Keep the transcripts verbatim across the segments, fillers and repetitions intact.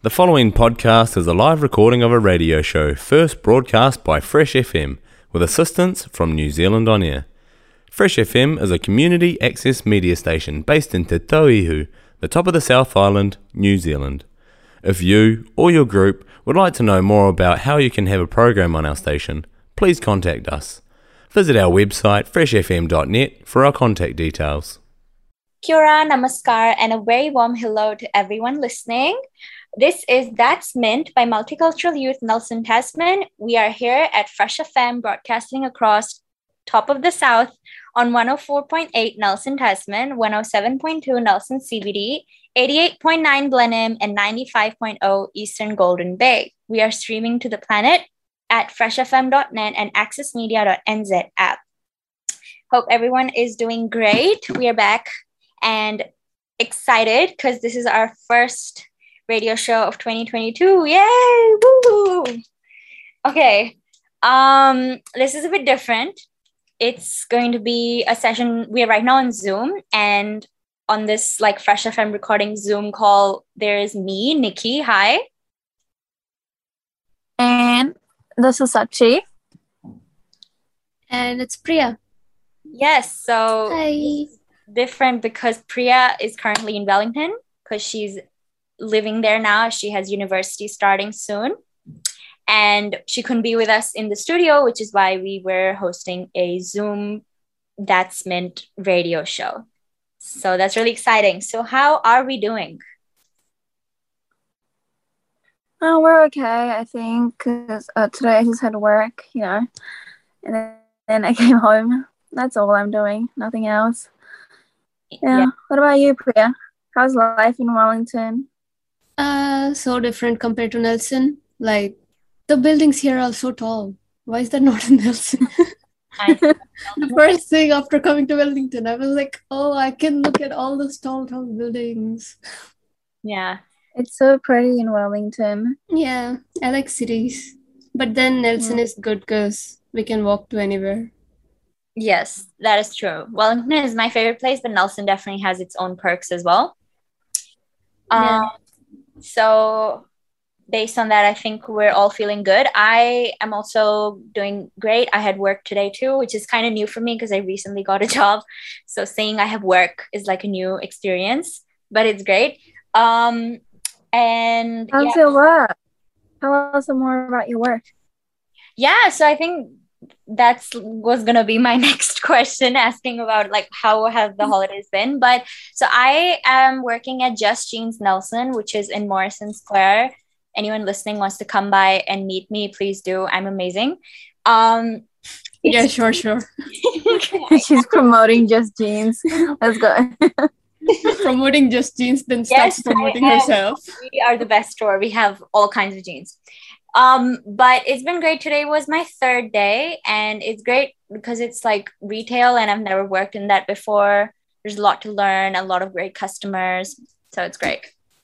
The following podcast is a live recording of a radio show first broadcast by Fresh F M with assistance from New Zealand On Air. Fresh F M is a community access media station based in Te Tauihu, the top of the South Island, New Zealand. If you or your group would like to know more about how you can have a program on our station, please contact us. Visit our website fresh f m dot net for our contact details. Kia ora, namaskar, and a very warm hello to everyone listening. This is That's Mint by Multicultural Youth Nelson Tasman. We are here at Fresh F M broadcasting across top of the South on one oh four point eight Nelson Tasman, one oh seven point two Nelson C B D, eighty-eight point nine Blenheim, and ninety-five point oh Eastern Golden Bay. We are streaming to the planet at fresh f m dot net and access media dot n z app. Hope everyone is doing great. We are back and excited because this is our first radio show of twenty twenty-two. Yay! Woo! Okay. Um, this is a bit different. It's going to be a session. We are right now on Zoom, and on this like Fresh F M recording Zoom call, there's me, Nikki. Hi. And this is Sachi. And it's Priya. Yes. So Hi. different because Priya is currently in Wellington because she's living there now. She has university starting soon, and she couldn't be with us in the studio, which is why we were hosting a Zoom That's Mint radio show. So that's really exciting. So how are we doing? Oh, we're okay, I think, because uh, today I just had to work, you know, and then, then I came home. That's all I'm doing, nothing else. Yeah. yeah. What about you, Priya? How's life in Wellington? Uh, so different compared to Nelson. Like, the buildings here are so tall. Why is that not in Nelson? I The first thing after coming to Wellington, I was like, oh, I can look at all those tall, tall buildings. Yeah. It's so pretty in Wellington. Yeah, I like cities. But then Nelson Yeah. is good because we can walk to anywhere. Yes, that is true. Wellington is my favorite place, but Nelson definitely has its own perks as well. Yeah. Um, so based on that, I think we're all feeling good. I am also doing great. I had work today too, which is kind of new for me because I recently got a job. So saying I have work is like a new experience, but it's great. Um, and How's yeah, your work? Tell us some more about your work. yeah, so I think that's was gonna be my next question, asking about like how have the holidays been. But so I am working at Just Jeans Nelson, which is in Morrison Square. Anyone listening wants to come by and meet me, please do. I'm amazing. Um, Yeah, sure, sure. She's promoting Just Jeans. Let's go. Promoting Just Jeans, then Yes, starts promoting I am. herself. We are the best store. We have all kinds of jeans. Um, but it's been great. Today was my third day, and it's great because it's like retail, and I've never worked in that before. There's a lot to learn, a lot of great customers, so it's great.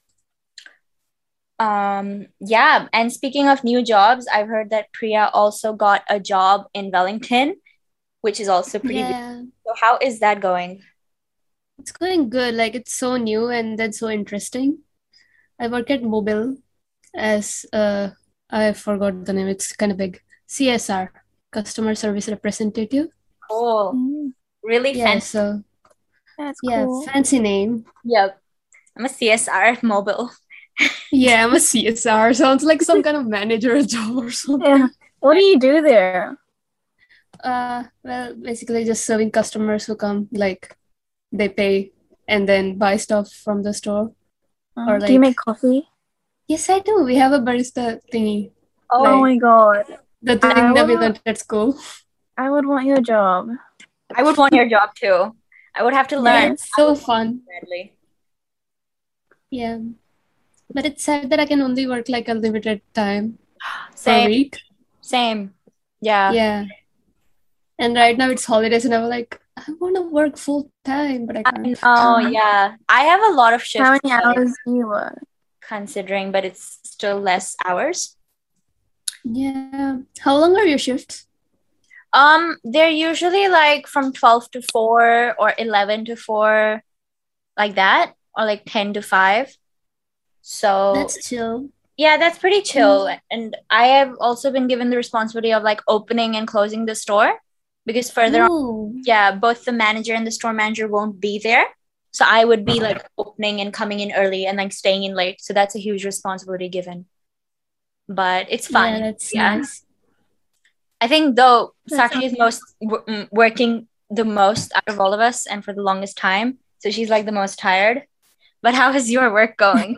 Um, yeah, and speaking of new jobs, I've heard that Priya also got a job in Wellington, which is also pretty good. Yeah, So how is that going? it's going good. Like, it's so new and that's so interesting. I work at Mobile as uh I forgot the name. It's kind of big. C S R, Customer Service Representative. Cool. Mm, Really Yeah, fancy. so That's yeah, cool. fancy name. Yep. I'm a C S R at Mobile. Yeah, I'm a C S R. Sounds like some kind of manager job or something. Yeah. What do you do there? Uh, well, basically just serving customers who come, like they pay and then buy stuff from the store. Uh, Or do you like, make coffee? yes, I do. We have a barista thingy, Oh Oh, my god. the I thing that we would, learned at school. I would want your job. I would want your job too. I would have to Yeah, learn it's so fun. badly. Yeah, but it's sad that I can only work like a limited time per Same, week. same. Yeah. Yeah, and right now it's holidays, and I'm like, I want to work full time, but I I can't. know, Uh, yeah. I have a lot of how shifts many like, hours do you work? considering, but it's still less hours. Yeah, how long are your shifts? Um, they're usually like from twelve to four or eleven to four, like that, or like ten to five. So That's chill. yeah, that's pretty chill. And I have also been given the responsibility of like opening and closing the store because further on, Ooh. yeah, both the manager and the store manager won't be there. So I would be like opening and coming in early and like staying in late. So that's a huge responsibility given. But it's fun. Yeah, that's Yeah. nice. I think though That's Sakshi is most w- mm, working the most out of all of us and for the longest time. So she's like the most tired. But how is your work going?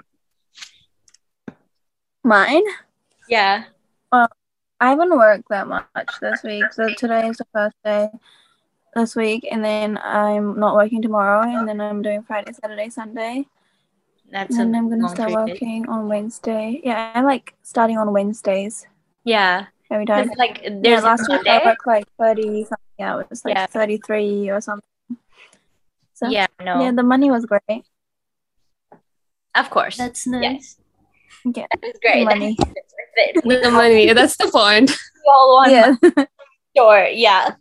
Mine? Yeah. I haven't worked that much this week. So today is the first day this week, and then I'm not working tomorrow, and then I'm doing Friday, Saturday, Sunday. That's And then a I'm gonna long start three days. working on Wednesday. Yeah, I like starting on Wednesdays Yeah. every time. It's like Yeah, there's last week I Monday. worked like thirty something hours, like Yeah. thirty-three or something. So Yeah, no. yeah, the money was great. Of course. That's nice. Yeah, It's great. money. That's worth it. The money, that's the point. We all want Yeah. money. Sure, yeah.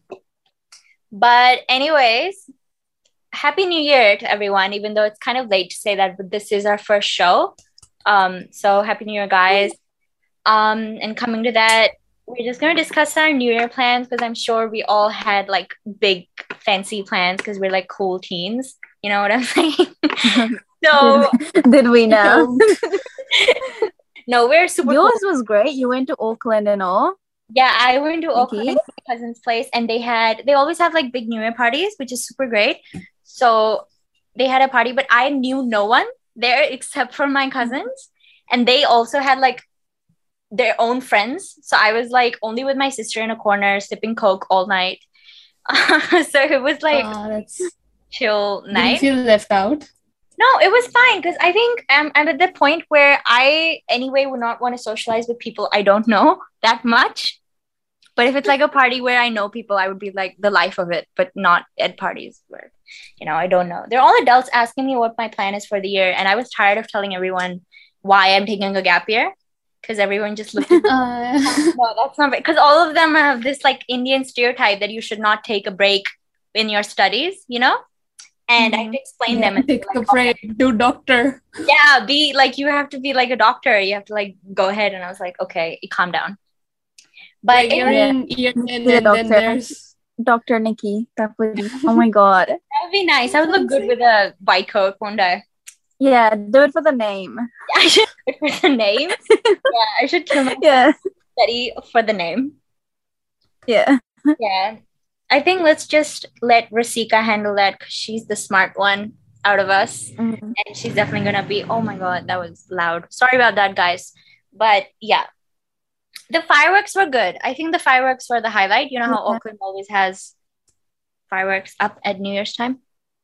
But anyways, happy new year to everyone, even though it's kind of late to say that, but this is our first show. Um, so happy new year, guys. Um, and coming to that, we're just gonna discuss our new year plans because I'm sure we all had like big fancy plans because we're like cool teens. You know what I'm saying? So did, did we know? no, we're super cool. Yours was great. You went to Auckland and all. Yeah, I went to Nikki? Auckland to my cousin's place and they had, they always have like big New Year parties, which is super great. So they had a party, but I knew no one there except for my cousins. And they also had like their own friends. So I was like only with my sister in a corner, sipping Coke all night. So it was like Ah, that's chill Did you night. feel left out? No, it was fine because I think I'm, I'm at the point where I anyway would not want to socialize with people I don't know that much. But if it's like a party where I know people, I would be like the life of it, but not at parties where, you know, I don't know. They're all adults asking me what my plan is for the year. And I was tired of telling everyone why I'm taking a gap year because everyone just looked at me. Uh, No, that's not right. Because all of them have this like Indian stereotype that you should not take a break in your studies, you know? And I had to explain Yeah. them. And take like, a break, do doctor. yeah, be like, you have to be like a doctor. You have to like go ahead. And I was like, okay, calm down. But Like it you're would Yeah. in year ten, Be a and then doctor. there's Doctor Nikki. That would be, oh my God. be nice. I would look good with a white coat one day. Yeah, do it for the name. I should look for the name. Yeah, I should kill my Yeah. study for the name. Yeah. Yeah. I think let's just let Rasika handle that because she's the smart one out of us. Mhm. And she's definitely going to be, oh my God, that was loud. Sorry about that, guys. But yeah, the fireworks were good. I think the fireworks were the highlight. You know how Yeah. Auckland always has fireworks up at New Year's time?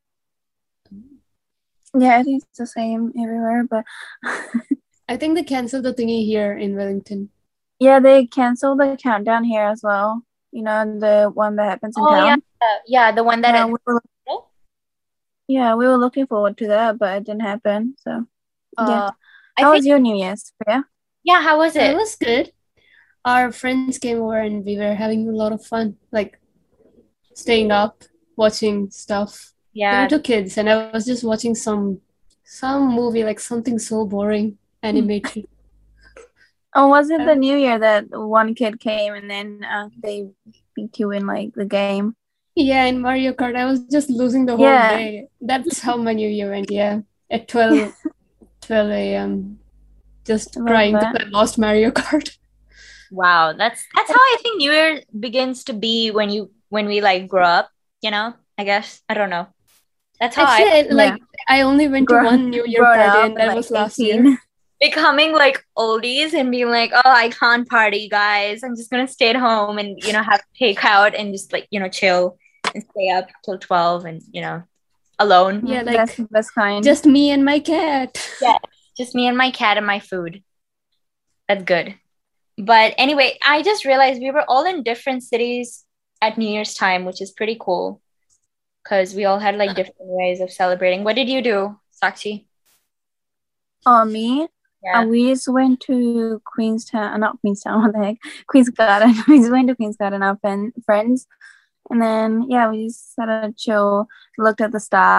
Yeah, I think it's the same everywhere, but I think they canceled the thingy here in Wellington. yeah, they canceled the countdown here as well. You know, the one that happens in Oh, yeah. town. Uh, yeah, the one that Yeah, is- we were, yeah, we were looking forward to that, but it didn't happen. So, yeah. uh, I How think, was your New Year's? Yeah. yeah, how was It it? was good. Our friends came over and we were having a lot of fun, like staying up, watching stuff. They Yeah, were two kids, and I was just watching some some movie, like something so boring, animated. Oh, was it Uh, the New Year that one kid came and then uh, they beat you in like the game? Yeah, in Mario Kart, I was just losing the whole Yeah. day. That's how my New Year went. Yeah, at twelve twelve a m, just I love crying that. because I lost Mario Kart. wow. That's that's how I think New Year begins to be when you when we like grow up, you know, I guess. I don't know. That's how I Actually, I, like I only went to Grow- one New Year grown party, up and that like was last eighteen. year. becoming like oldies and being like, oh, I can't party, guys. I'm just gonna stay at home and you know have takeout and just like you know chill and stay up till twelve and you know alone. Yeah, That's like the best kind. just me and my cat. Just me and my cat and my food. That's good. But anyway, I just realized we were all in different cities at New Year's time, which is pretty cool because we all had like different ways of celebrating. What did you do, Sakshi? Oh, me? Yeah. Uh, we just went to Queenstown, uh, not Queenstown, what the heck? Queen's Garden. We just went to Queen's Garden, our friend, friends. And then, yeah, we just sort of chill, looked at the stars.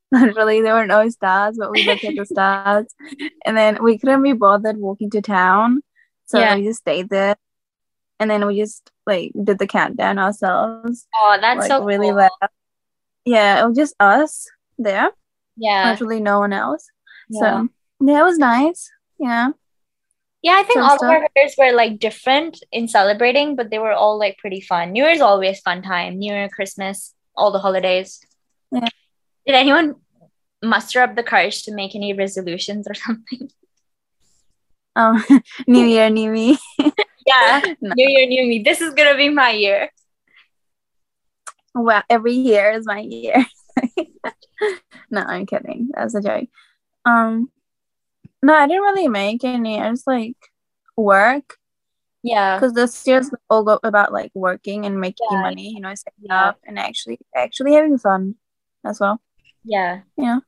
Literally, there were no stars, but we looked at the stars. And then we couldn't be bothered walking to town. So Yeah. we just stayed there. And then we just like did the countdown ourselves. Oh, that's like so really cool. loud. Yeah, it was just us there. Yeah. Literally no one else. Yeah. So yeah, it was nice. Yeah. Yeah, I think Some all of stuff. our years were like different in celebrating, but they were all like pretty fun. New Year's always fun time. New Year, Christmas, all the holidays. Yeah. Did anyone muster up the courage to make any resolutions or something? Um, New Year, New Me. Yeah. No. New Year, new me. This is gonna be my year. Well, every year is my year. No, I'm kidding. That's a joke. Um, no, I didn't really make any. I just like work Yeah. because this year's all go- about like working and making Yeah. money. You know, setting Yeah. up and actually actually having fun as well. Yeah. Yeah.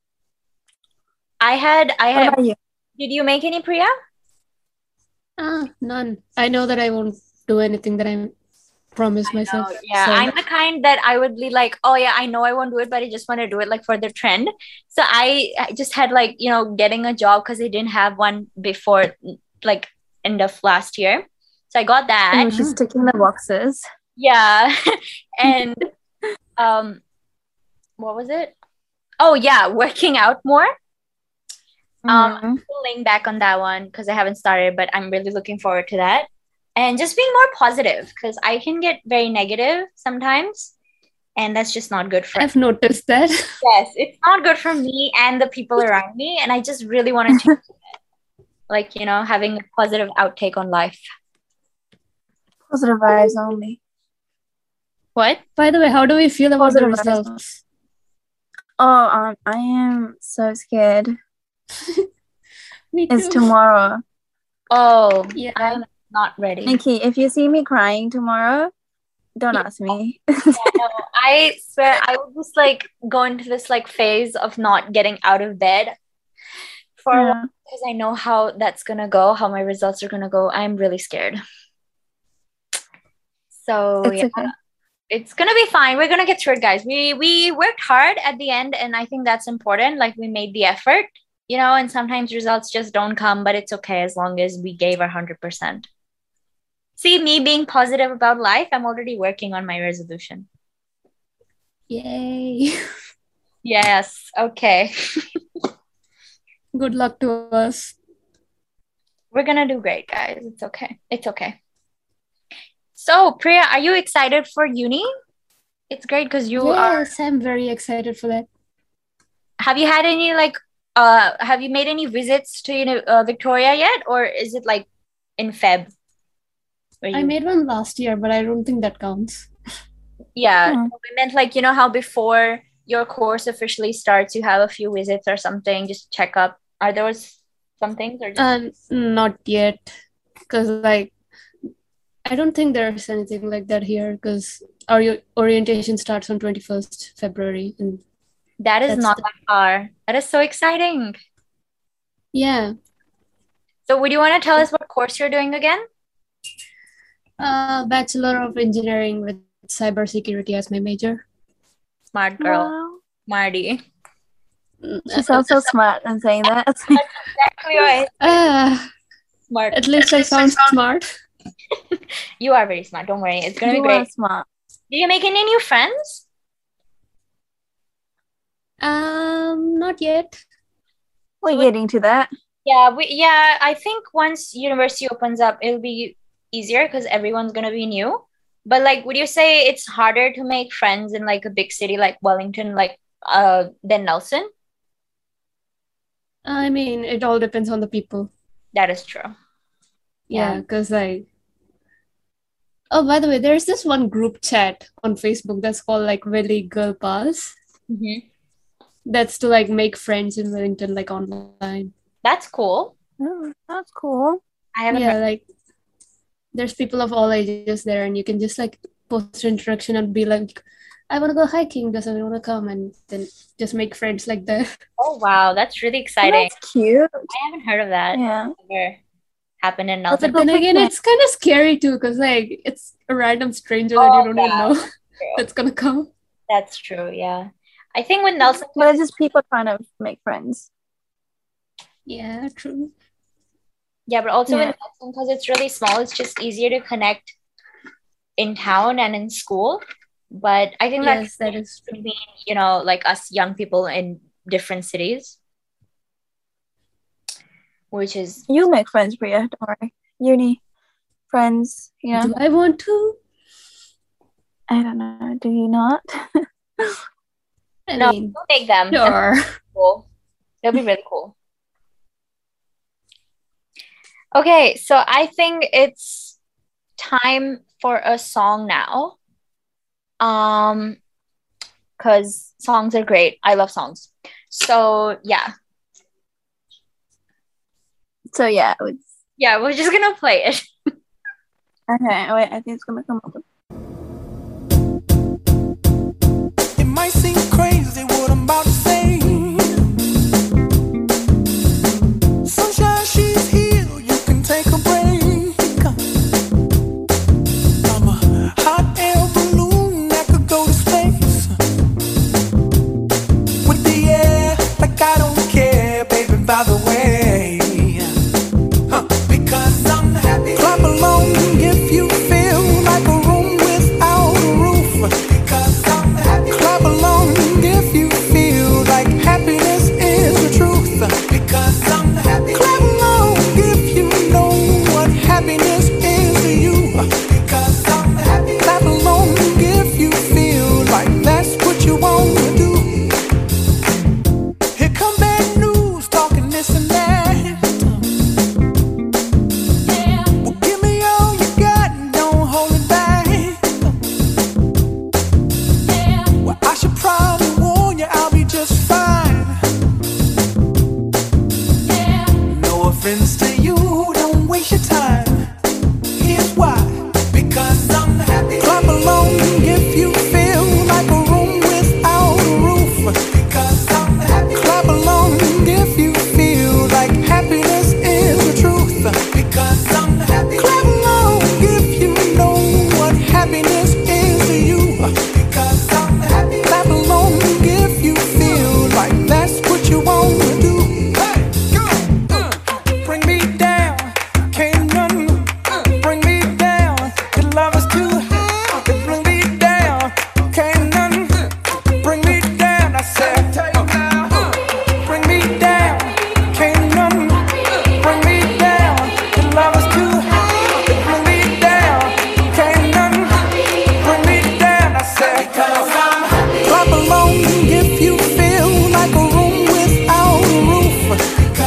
I had I What had about you? did you make any, Priya? Ah, none. I know that I won't do anything that I promised myself. Oh, yeah, so- I'm the kind that I would be like, oh yeah, I know I won't do it, but I just want to do it like for the trend. So I, I just had like, you know, getting a job because I didn't have one before like end of last year. So I got that. Oh, she's ticking the boxes. Yeah. And um what was it? Oh yeah, working out more. Um, Mhm. Still laying back on that one because I haven't started, but I'm really looking forward to that. And just being more positive because I can get very negative sometimes, and that's just not good for I've noticed that. Yes, it's not good for me and the people around me, and I just really want to change it. Like, you know, having a positive outtake on life. Positive vibes only. What? By the way, how do we feel about the Positive vibes. results? Oh, um, I am so scared. Me It's too. tomorrow. Oh, Yeah. I'm not ready. Nikki, if you see me crying tomorrow, don't Yeah. ask me. No, I swear I would just like go into this like phase of not getting out of bed for a while Yeah. because I know how that's gonna go, how my results are gonna go. I'm really scared. So It's yeah, okay. it's gonna be fine. We're gonna get through it, guys. We we worked hard at the end, and I think that's important. Like we made the effort, you know, and sometimes results just don't come, but it's okay as long as we gave our hundred percent. See, me being positive about life, I'm already working on my resolution. Yay. Yes, okay. Good luck to us. We're gonna do great, guys. It's okay. It's okay. So, Priya, are you excited for uni? It's great because you are. Yes, I'm very excited for that. Have you had any like? Uh, have you made any visits to you know uh, Victoria yet, or is it like in Feb? Where I you- made one last year, but I don't think that counts. Yeah, Hmm. we meant like you know how before your course officially starts, you have a few visits or something, just check up. Are those some things or just? Uh, not yet, because like I don't think there's anything like that here. Because our o- orientation starts on twenty-first February, and That is that's not the- that far. That is so exciting. yeah, So, would you want to tell us what course you're doing again? uh, Bachelor of Engineering with Cybersecurity as my major. Smart girl, Wow. Marty. She sounds so smart and saying that. Exactly right. Ah, Smart. at least I sound smart. You are very smart. Don't worry. It's gonna be You great. are smart. Did you make any new friends? Um, not yet. We're So- getting to that. Yeah, we yeah, I think once university opens up, it'll be easier because everyone's gonna be new. But like, would you say it's harder to make friends in like a big city like Wellington, like uh than Nelson? I mean, it all depends on the people. That is true. Yeah, Yeah. because like, oh, by the way, there's this one group chat on Facebook that's called like Valley Girl Pass. Mm-hmm. That's to like make friends in Wellington, like online. That's cool. Oh, that's cool. I haven't Yeah, heard. like there's people of all ages there, and you can just like post an introduction and be like, I want to go hiking. Does anyone want to come? And then just make friends like that. Oh wow, that's really Oh, exciting. that's cute. I haven't heard of that. Yeah. Never happened in That's a Nelson. But then good again, picnic. it's kind of scary too, because like it's a random stranger that Oh, you don't even yeah. know True. that's gonna come. That's true, yeah. I think with Nelson, but it's just people trying to make friends. Yeah, true. Yeah, but also Yeah. with Nelson, because it's really small, it's just easier to connect in town and in school. But I think Yes, that's that is true. between, you know, like us young people in different cities, which is You make friends, Priya. Don't worry. Uni friends. You know. Do I want to? I don't know. Do you not? I no, mean, we'll make them. sure. Cool. It'll be really cool. Okay, so I think it's time for a song now. Um, because songs are great. I love songs. So yeah, So yeah, it's yeah, we're just gonna play it. okay. Wait, I think it's gonna come up. It might seem crazy what I'm about to say. Sunshine, she's here. You can take a break. I'm a hot air balloon that could go to space with the air, like I don't care, baby. By the way, huh. Because I'm happy. Clap along if you feel like a room without a roof. Because I'm happy. Clap along if you feel like happiness is the truth. Because I'm happy. Clap along if you know what happiness is to you. Because I'm happy. Clap along if you feel like that's what you want to do. Here come bad news, talking this and that. Well, give me all you got and don't hold it back. Well, I should probably warn you, I'll be just fine. No offense to you, don't waste your time. Here's why. Because I'm happy. Clap along if you feel like a room without a roof. Because I'm happy. Clap along if you feel like happiness is the truth. Because I'm happy. Clap along if you know what happiness is to you. Because I'm happy. Clap along if you feel like that's what you want to do. Hey, go. Uh, bring me down, can't none bring me down. Your love is too high, it bring me down, can't none bring me down. I said, uh, bring me down, can't none bring me down. Your love is too high, it bring me down, can't none bring me down. I said, clap along if you feel like a room without a roof.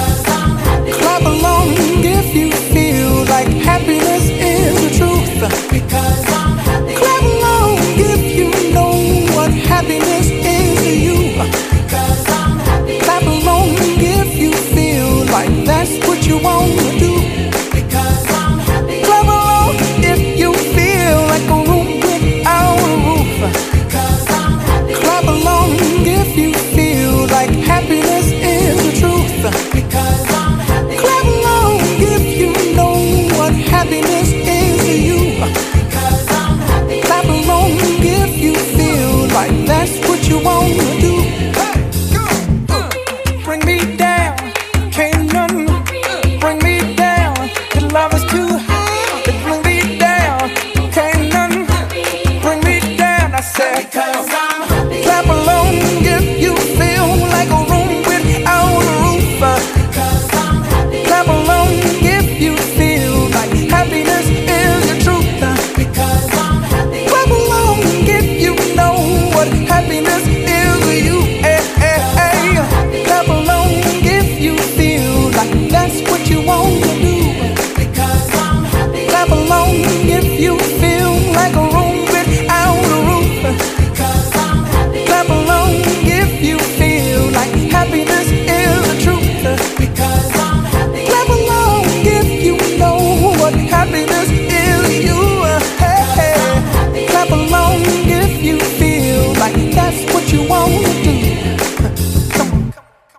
Clap along if you feel like happiness is the truth. Because I'm happy. Clap along if you know what happiness is to you. Because I'm happy. Clap along if you feel like that's what you want to do. Because I'm happy. Clap along if you feel like a room without a roof. Because I'm happy. Clap along if you feel like happiness is the truth. Because I'm happy. Clap along if you know what happiness is to you. Because I'm happy. Clap along if you feel like that's what you want to do. Hey, go. Uh, bring me down, can't none bring me down. Your love is too high, it bring me down, can't none bring me down. I said, because I'm happy. Clap along if you feel like a room without a roof. Because I'm happy. Clap along if you feel like happiness is the truth. Because I'm happy. Clap along if you know what happiness is to you. Hey, hey, hey. Clap along if you feel like that's what you want to do. Because I'm happy. Clap along if you feel like a room without a roof. Because I'm happy. Clap along if you feel like happiness is the truth. Because I'm happy. Clap along if you know what happiness is to you. Hey, hey. Clap along if you feel like that's what you want to do. Come on.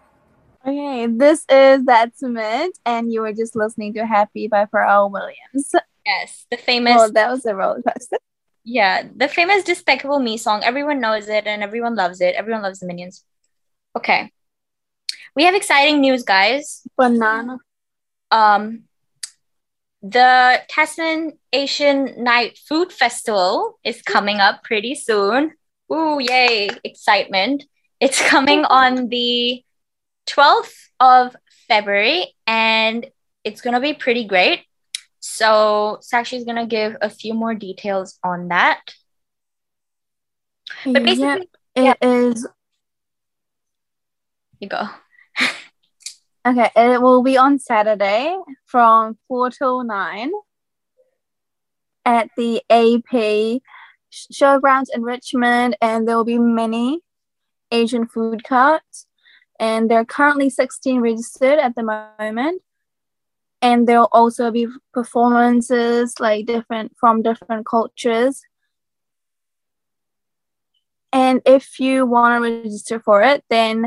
Okay, this is That's Mint, and you were just listening to Happy by Pharrell Williams. Yes, the famous. Well, that was a roller coaster. Yeah, the famous Despicable Me song. Everyone knows it and everyone loves it. Everyone loves the Minions. Okay. We have exciting news, guys. Banana. Um, the Tasman Asian Night Food Festival is coming up pretty soon. Ooh, yay, excitement. It's coming on the twelfth of February and it's going to be pretty great. So Sakshi is going to give a few more details on that. But basically, yep, it yeah. is. You go. Okay, it will be on Saturday from four till nine at the A P Showgrounds in Richmond, and there will be many Asian food carts. And there are currently sixteen registered at the moment. And there will also be performances like different from different cultures. And if you want to register for it, then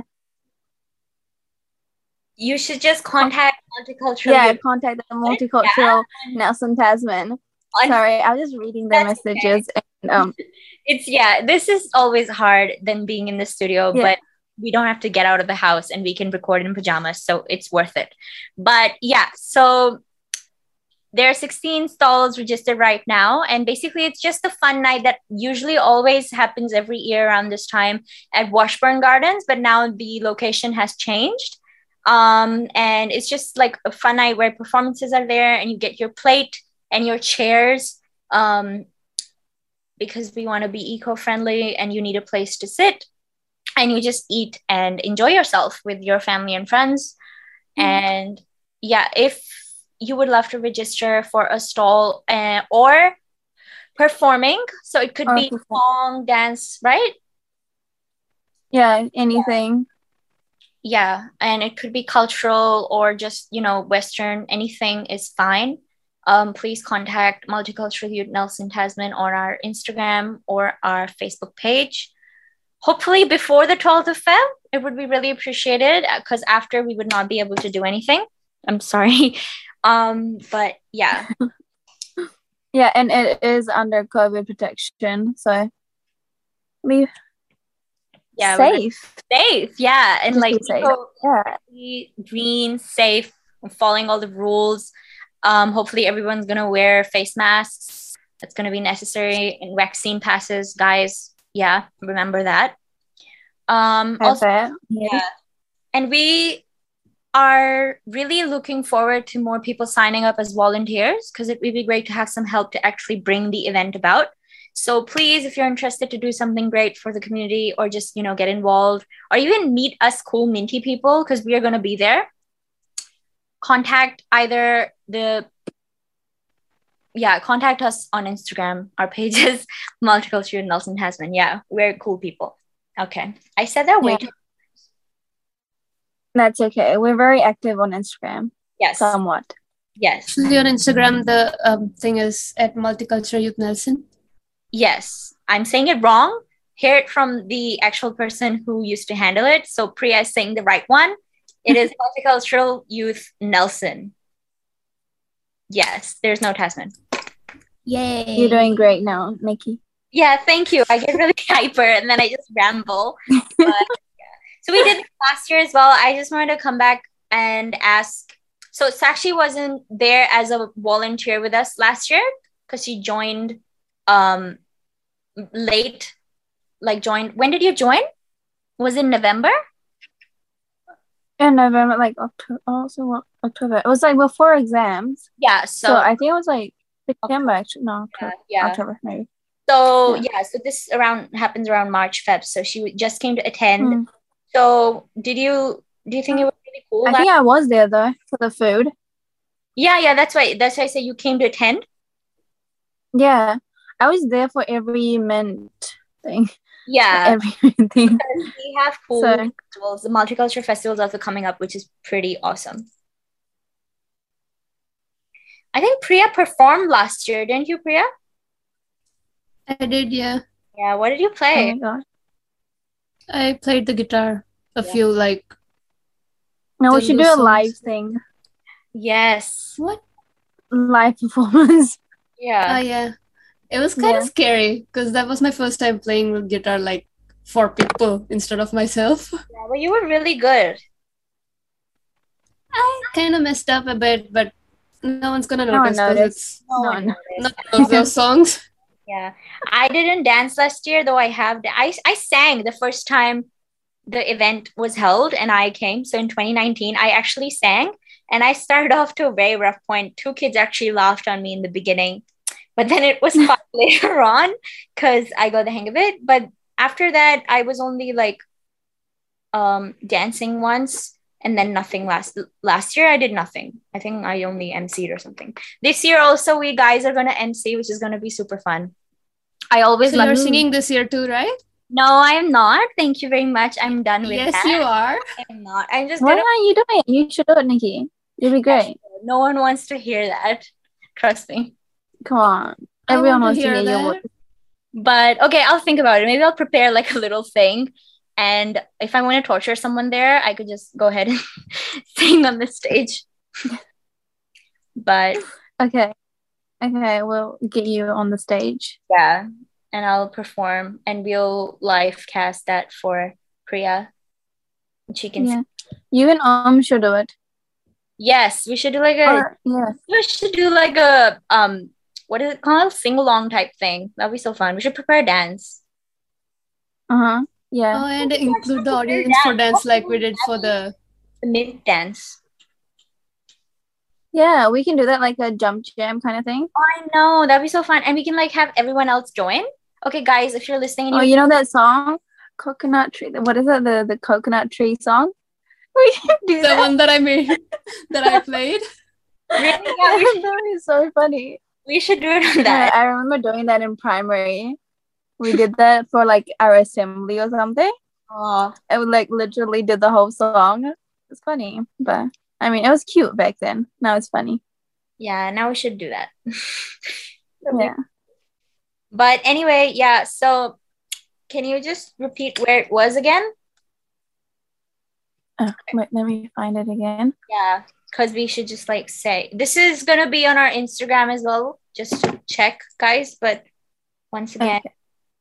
you should just contact Multicultural. Yeah, contact the Multicultural yeah. Nelson Tasman. Sorry, I was just reading the That's messages. Okay. And, um, it's, yeah, this is always hard than being in the studio, yeah. but we don't have to get out of the house and we can record in pajamas, so it's worth it. But yeah, so there are sixteen stalls registered right now, and basically it's just a fun night that usually always happens every year around this time at Washburn Gardens, but now the location has changed. Um, and it's just like a fun night where performances are there and you get your plate and your chairs, um, because we want to be eco-friendly and you need a place to sit. And you just eat and enjoy yourself with your family and friends. Mm. And yeah, if you would love to register for a stall uh, or performing, so it could or be perform. song, dance, right? Yeah, anything. Yeah, and it could be cultural or just, you know, Western, anything is fine. Um, please contact Multicultural Youth Nelson Tasman on our Instagram or our Facebook page. Hopefully before the twelfth of February, it would be really appreciated because after we would not be able to do anything. I'm sorry. Um, but yeah. Yeah, and it is under COVID protection. So be yeah, safe. Safe, yeah. And Just like safe. Yeah. green, safe, following all the rules. Um, hopefully everyone's gonna wear face masks. That's gonna be necessary, and vaccine passes, guys. Yeah, remember that. Um, also, yeah. yeah, and we are really looking forward to more people signing up as volunteers because it would be great to have some help to actually bring the event about. So please, if you're interested to do something great for the community or just, you know, get involved or even meet us cool Minty people because we are going to be there, contact either the Yeah, contact us on Instagram. Our page is Multicultural Nelson Tasman. Yeah, we're cool people. Okay. I said that way yeah. too. That's okay. We're very active on Instagram. Yes. Somewhat. Yes. On Instagram, the um, thing is at Multicultural Youth Nelson. Yes. I'm saying it wrong. Hear it from the actual person who used to handle it. So Priya is saying the right one. It is Multicultural Youth Nelson. Yes, there's no Tasman. Yay. You're doing great now, Nikki. Yeah, thank you. I get really hyper and then I just ramble. But, yeah. So we did this last year as well. I just wanted to come back and ask. So Sakshi wasn't there as a volunteer with us last year because she joined um, late. Like joined. When did you join? Was it November? In November, like October. Also, what, October. It was like before exams. Yeah. So, so I think it was like September. Actually, no, October. Yeah, yeah. October maybe. So yeah. yeah, so this around happens around March, Feb. So she just came to attend. Mm. So did you do you think it was really cool? I think I was there though for the food. Yeah, yeah, that's why that's why I say you came to attend. Yeah, I was there for every mint thing. Yeah, everything. Because we have cool so, festivals. The multicultural festivals also coming up, which is pretty awesome. I think Priya performed last year, didn't you, Priya? I did, yeah. Yeah, what did you play? Oh my God. I played the guitar. A yeah. few, like... No, we should do a songs. live thing. Yes. What? Live performance. Yeah. Oh, yeah. It was kind Yeah. of scary because that was my first time playing with guitar like for people instead of myself. Yeah, but you were really good. I kind of messed up a bit, but no one's gonna No one notice because noticed. it's No No one one. noticed. not those, those songs. Yeah, I didn't dance last year, though I have. I I sang the first time the event was held and I came. So in twenty nineteen, I actually sang and I started off to a very rough point. Two kids actually laughed on me in the beginning, but then it was fun later on because I got the hang of it. But after that, I was only like um dancing once and then nothing last last year. I did nothing. I think I only emceed or something. This year also we guys are gonna M C, which is gonna be super fun. I always So love you're singing this year too, right? No, I'm not. Thank you very much. I'm done with Yes, that. you are. I'm not. I'm just Why gonna. aren't you doing it? You should do it, Nikki. You'll be great. No one wants to hear that. Trust me. Come on. I Everyone want wants to to hear hear your that. voice. But okay, I'll think about it. Maybe I'll prepare like a little thing. And if I want to torture someone there, I could just go ahead and sing on the stage. But Okay. Okay, we'll get you on the stage. yeah, and I'll perform and we'll live cast that for Priya. She can. Yeah. You and Om should do it. Yes, we should do like a. Or, yeah. We should do like a um. What is it called? Sing along type thing. That'd be so fun. We should prepare a dance. Uh-huh. Yeah. Oh, and include the audience for dance like we did for the. The mint dance. Yeah, we can do that like a jump jam kind of thing. I know, that'd be so fun. And we can like have everyone else join. Okay, guys, if you're listening and Oh, you you know that song? Coconut Tree. What is it? The the coconut tree song? We can do The that. one that I made, that I played. really, yeah, we, should, That is so funny. we should do it on Yeah, that. I remember doing that in primary. We did that for like our assembly or something. Oh, I would like literally did the whole song. It's funny, but I mean, it was cute back then. Now it's funny. yeah, now we should do that. Yeah. But anyway, yeah, so can you just repeat where it was again? Oh, wait, let me find it again. Yeah, because we should just like say this is gonna be on our Instagram as well, just to check, guys. But once again, Okay.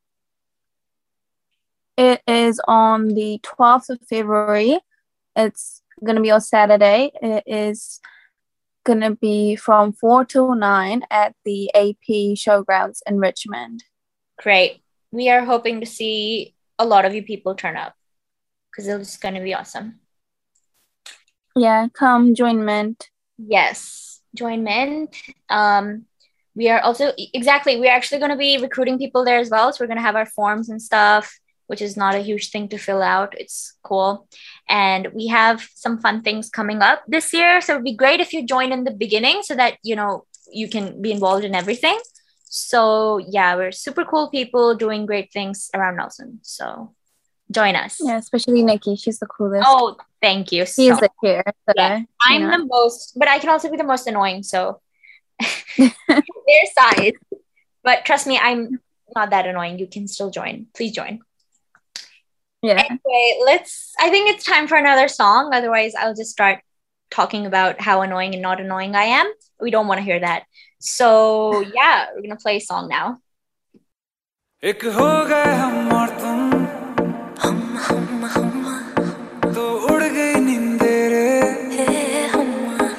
It is on the twelfth of February. It's gonna be on Saturday. It is gonna be from four till nine at the A P Showgrounds in Richmond. great. We are hoping to see a lot of you people turn up because it's gonna be awesome. Yeah, come join Mint. Yes, join Mint. Um, we are also exactly. We're actually going to be recruiting people there as well. So we're going to have our forms and stuff, which is not a huge thing to fill out. It's cool, and we have some fun things coming up this year. So it'd be great if you join in the beginning, so that you know you can be involved in everything. So yeah, we're super cool people doing great things around Nelson. So join us. Yeah, especially Nikki. She's the coolest. Oh, thank you. She is so the chair. So, Yeah, you I'm know. the most, but I can also be the most annoying. So their size. But trust me, I'm not that annoying. You can still join. Please join. Yeah. Anyway, let's. I think it's time for another song. Otherwise, I'll just start talking about how annoying and not annoying I am. We don't want to hear that. So yeah, we're gonna play a song now. एक हो गए हम और तुम हम हम हम तो उड़ गई नींदे रे हे हम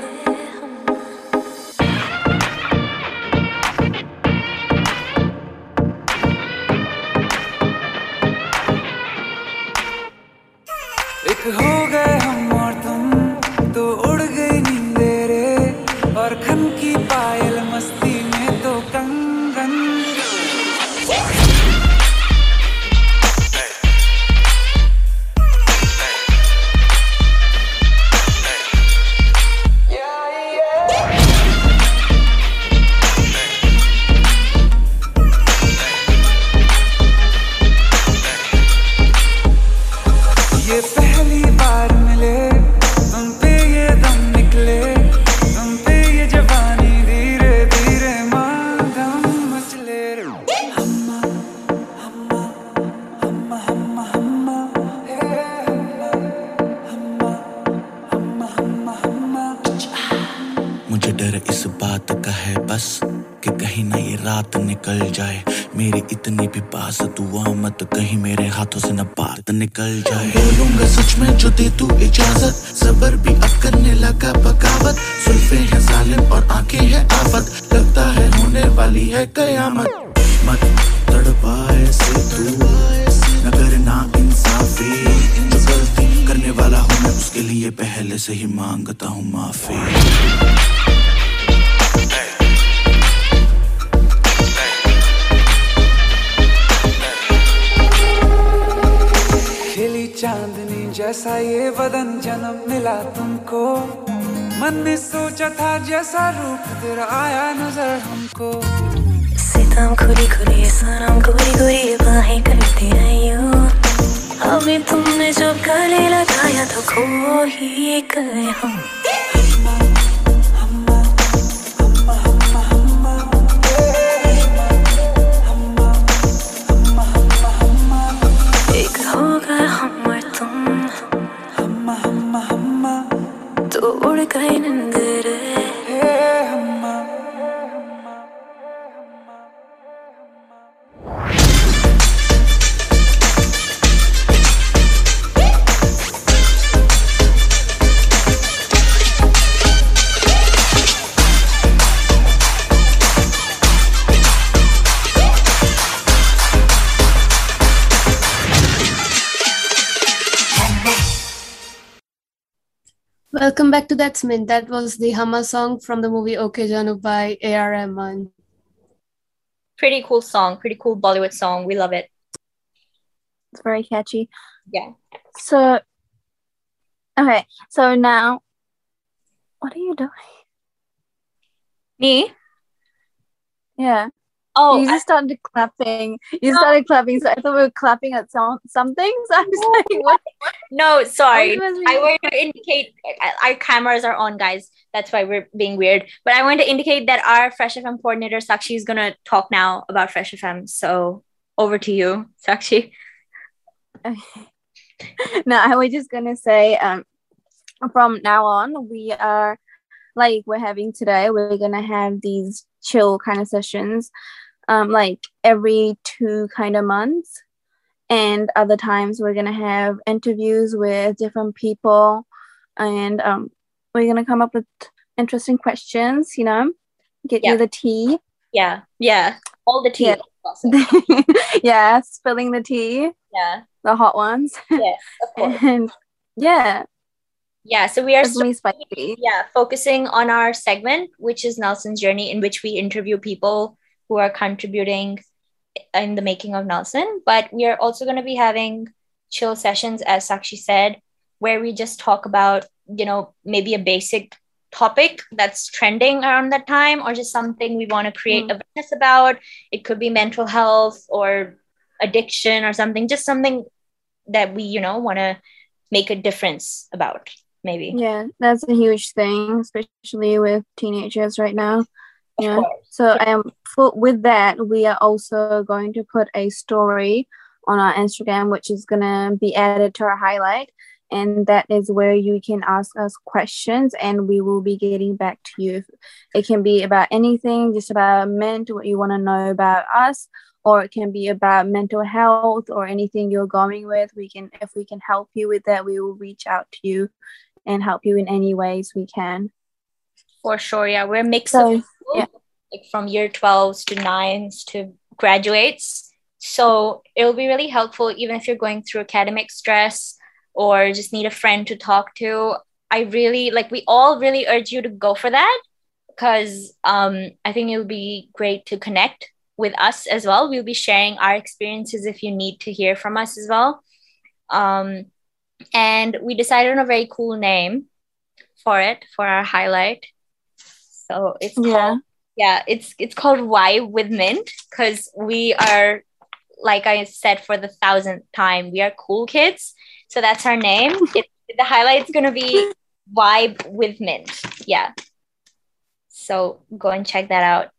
एक हो गए हम और तुम तो उड़ गई नींदे रे और खन की पायल मस्ती में तो कंगन ये पहली बार मिले तुम पे ये दम निकले तुम पे ये जवानी धीरे धीरे मांगम मचले रे हम्मा हम्मा हम्मा हम्मा हम्मा हे हम्मा हम्मा हम्मा हम्मा हम्मा मुझे डर इस बात का है बस कि कहीं ना ये रात निकल जाए मेरी इतनी भी पास दुआ मत कहीं मेरे हाथों से न बात निकल जाए बोलूंगा सच में जो दे तू इजाजत सबर भी अब करने लगा बगावत सुल्फे हैं जालिम और आंखें हैं आफत लगता है होने वाली है कयामत मत तड़पाए से तू न करना इंसाफी जो गलती करने वाला हूँ मैं उसके लिए पहले से ही मांगता हूँ माफी चांदनी जैसा ये बदन जन्म मिला तुमको मन ने सोचा था जैसा रूप तेरा आया नजर हमको सितम खुली खुली सनम गोरी गोरी बाहें करती रही हो अभी तुमने जब गले लगाया तो खो ही गए हम Welcome back to That's Mint. That was the Humma song from the movie Okay Janu by A R Rahman. Pretty cool song, pretty cool Bollywood song. We love it. It's very catchy. Yeah. So, okay. So now, what are you doing? Me? Yeah. Oh, you just I- started clapping. You No. started clapping, so I thought we were clapping at some something. So I was like, what? No, sorry. What was I we- want to indicate our cameras are on, guys. That's why we're being weird. But I want to indicate that our Fresh F M coordinator, Sakshi, is going to talk now about Fresh F M. So over to you, Sakshi. No, I was just gonna say, um, from now on, we are like we're having today. We're gonna have these chill kind of sessions, um, like every two kind of months, and other times we're gonna have interviews with different people, and um, we're gonna come up with interesting questions. You know, get Yeah. you the tea. Yeah. Yeah. All the tea. Yeah. Awesome. Yeah, spilling the tea, Yeah. the hot ones, Yes, of course. and yeah, Yeah. So we are it's really spicy. yeah, focusing on our segment, which is Nelson's Journey, in which we interview people who are contributing in the making of Nelson. But we are also going to be having chill sessions, as Sakshi said, where we just talk about, you know, maybe a basic topic that's trending around that time, or just something we want to create Mm. awareness about. It could be mental health or addiction or something, just something that we, you know, want to make a difference about, maybe. Yeah, that's a huge thing, especially with teenagers right now. Of Yeah. course. So um, for, with that, we are also going to put a story on our Instagram, which is gonna be added to our highlight, and that is where you can ask us questions, and we will be getting back to you. It can be about anything, just about Mint, what you want to know about us, or it can be about mental health or anything you're going with. We can, if we can help you with that, we will reach out to you and help you in any ways we can. For sure, yeah. We're a mix So, of people, yeah. like from year twelves to nines to graduates. So it'll be really helpful, even if you're going through academic stress or just need a friend to talk to. I really, like, we all really urge you to go for that, because um, I think it'll be great to connect with us as well. We'll be sharing our experiences if you need to hear from us as well. Um, and we decided on a very cool name for it, for our highlight. So it's Yeah. called, yeah, it's it's called Vibe with Mint, because we are, like I said for the thousandth time, we are cool kids. So that's our name. It, the highlight's gonna be Vibe with Mint. Yeah. So go and check that out.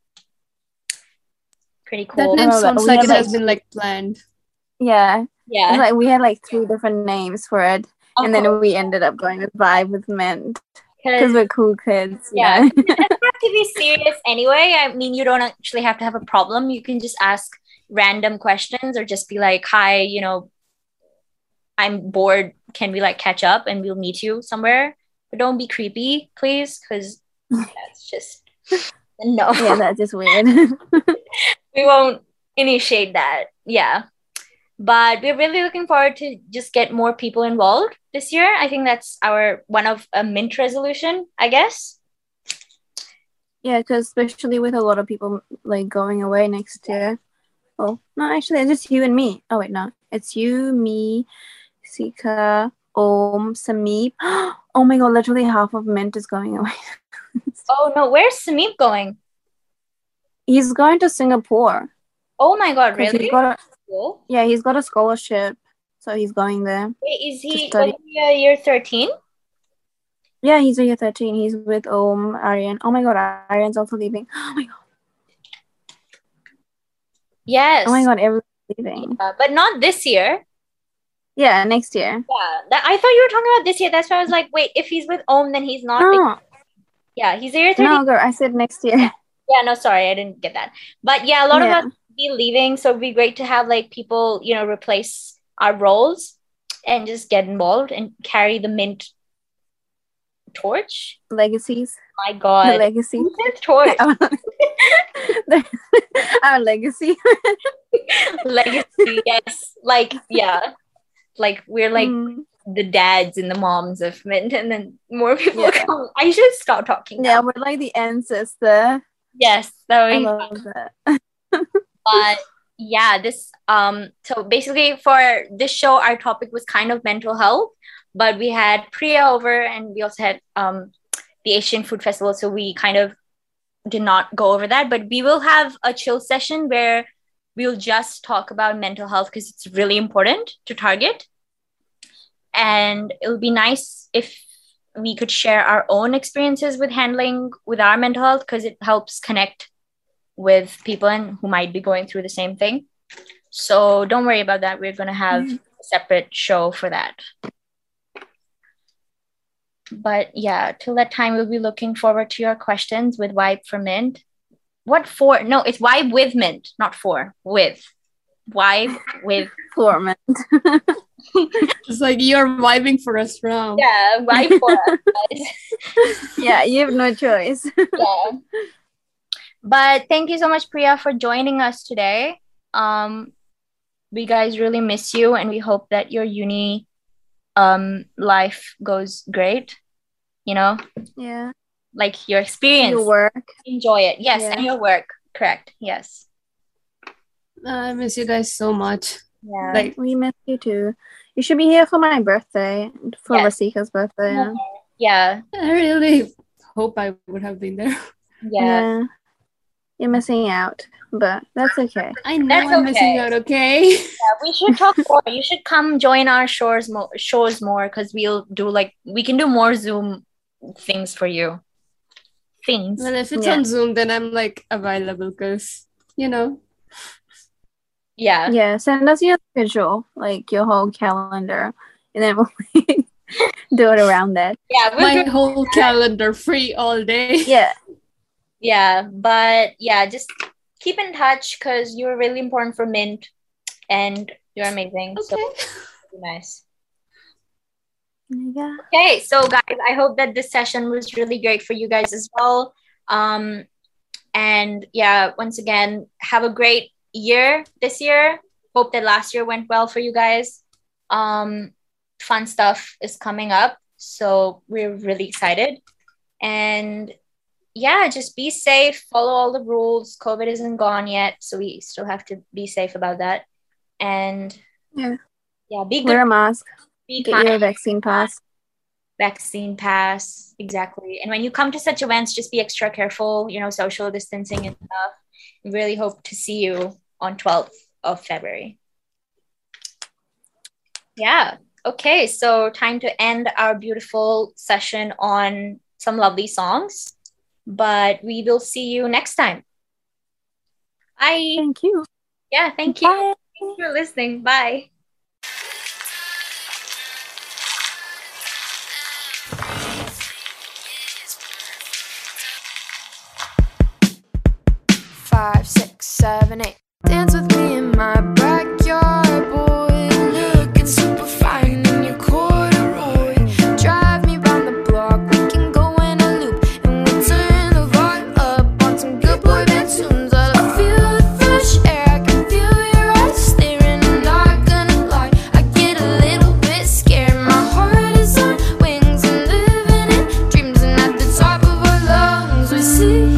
Pretty That cool. name Oh, sounds we like have it like- has been like planned. Yeah. Yeah. It's like we had like three different names for it, Of and then course. we ended up going with Vibe with Mint. Because we're cool kids. You Yeah, know? it doesn't have to be serious anyway. I mean, you don't actually have to have a problem. You can just ask random questions or just be like, hi, you know, I'm bored. Can we like catch up and we'll meet you somewhere? But don't be creepy, please, because that's just no. Yeah, that's just weird. We won't initiate that. Yeah. But we're really looking forward to just get more people involved this year. I think that's our one of a mint resolution, I guess. Yeah, because especially with a lot of people like going away next year. Oh, no, actually, it's just you and me. Oh, wait, no. It's you, me, Sika, Om, Sameep. Oh my god, literally half of Mint is going away. Oh no, where's Sameep going? He's going to Singapore. Oh my god, 'cause really? He's got a, Cool. yeah, he's got a scholarship. So he's going there. Wait, is to he study. was he a year thirteen? Yeah, he's a year thirteen. He's with Om, Aryan. Oh my god, Aryan's also leaving. Oh my god. Yes. Oh my god, everyone's leaving. Uh, but not this year. Yeah, next year. Yeah, that, I thought you were talking about this year. That's why I was like, wait, if he's with Om, then he's not. No, Yeah, he's a year thirteen. no, girl, I said next year. Yeah, no, sorry, I didn't get that. But yeah, a lot Yeah. of us will be leaving, so it'd be great to have like people, you know, replace our roles and just get involved and carry the Mint torch. Legacies. My The God, legacy. Mint torch Our legacy. legacy. Yes, like yeah, like we're like Mm. the dads and the moms of Mint, and then more people Yeah. come. I should stop talking. Yeah, Now. we're like the ancestor. Yes, that would I be love that. but yeah, this um so basically for this show our topic was kind of mental health, but we had Priya over and we also had um the Asian Food Festival, so we kind of did not go over that, but we will have a chill session where we'll just talk about mental health because it's really important to target, and it would be nice if we could share our own experiences with handling with our mental health because it helps connect with people and who might be going through the same thing. So don't worry about that. We're going to have Mm. a separate show for that. But yeah, till that time, we'll be looking forward to your questions with Vibe for Mint. What for? No, it's Vibe with Mint, not for. With. Vibe with. For Mint. It's like you're vibing for us now. Yeah, Vibe for us, guys. Yeah, you have no choice. Yeah. But thank you so much, Priya, for joining us today. Um, we guys really miss you, and we hope that your uni um life goes great. You know, Yeah. like your experience. Your work. Enjoy it. Yes, Yeah. and your work. Correct. Yes. I miss you guys so much. Yeah. Like, We miss you too. You should be here for my birthday. For Yes. Rasika's birthday. Yeah. yeah. I really hope I would have been there. Yeah. Yeah. You're missing out. But that's okay. I know That's I'm missing okay. out, okay? Yeah, we should talk more. You should come join our shows more shows more because we'll do like we can do more Zoom things for you. Things. Well, if it's Yeah. on Zoom, then I'm like available because, you know, Yeah. Yeah, send us your schedule, like your whole calendar, and then we'll do it around that. Yeah. We'll my do- whole calendar free all day. Yeah, yeah. But yeah, just keep in touch because you're really important for Mint and you're amazing. So Okay. it'll be nice. yeah. Okay, so guys, I hope that this session was really great for you guys as well. Um, and yeah, once again, have a great year this year. Hope that last year went well for you guys. Um, fun stuff is coming up, so we're really excited. And yeah, just be safe, follow all the rules. COVID isn't gone yet, so we still have to be safe about that. And Yeah. yeah, be Wear good, a mask. be Get kind. your vaccine pass. Vaccine pass, exactly. And when you come to such events, just be extra careful, you know, social distancing and stuff. We really hope to see you on twelfth of February. Yeah. Okay, so time to end our beautiful session on some lovely songs. But we will see you next time. Bye. Thank you. Yeah, thank you. Bye. Thanks for listening. Bye. five, six, seven, eight. Dance with me in my backyard, boy. Looking super fine in your corduroy. Drive me round the block, we can go in a loop, and we'll turn the volume up on some good boy band tunes. I feel the fresh air, I can feel your eyes staring. I'm not gonna lie, I get a little bit scared. My heart is on wings and living in dreams, and at the top of our lungs we sing.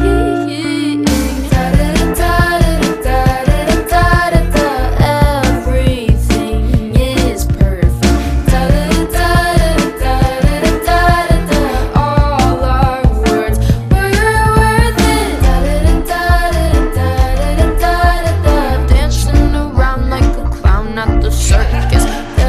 Everything is perfect. All our words were worth it. Dancing around like a clown at the circus.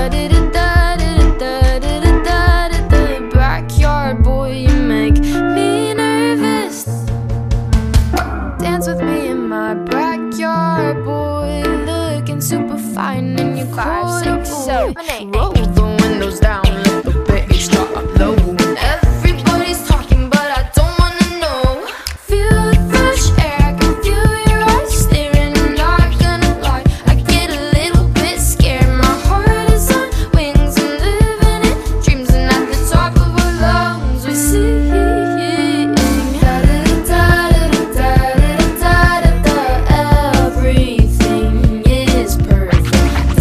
Backyard boy, you make me nervous. Dance with me in my backyard, boy. Looking super fine in your five, six, seven, eight. Roll the windows down, let the bass drop low. Everybody's talking, but I don't wanna know. Feel the fresh air, I can feel your eyes staring. I'm not gonna lie, I get a little bit scared. My heart is on wings, I'm living in dreams, and at the top of our lungs we sing. Everything is perfect.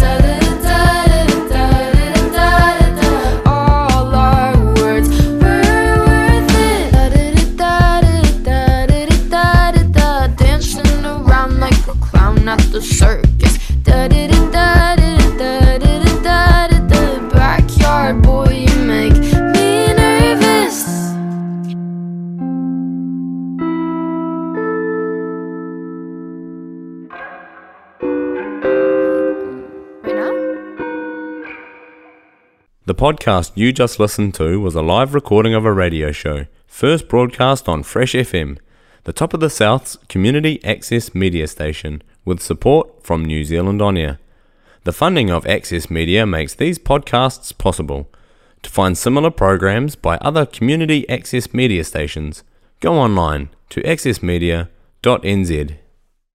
All our words were worth it. Dancing around like a clown at the circus. Backyard boy, you make me nervous. Right now? The podcast you just listened to was a live recording of a radio show, first broadcast on Fresh F M, the top of the South's community access media station, with support from New Zealand On Air. The funding of Access Media makes these podcasts possible. To find similar programs by other community access media stations, go online to access media dot n z.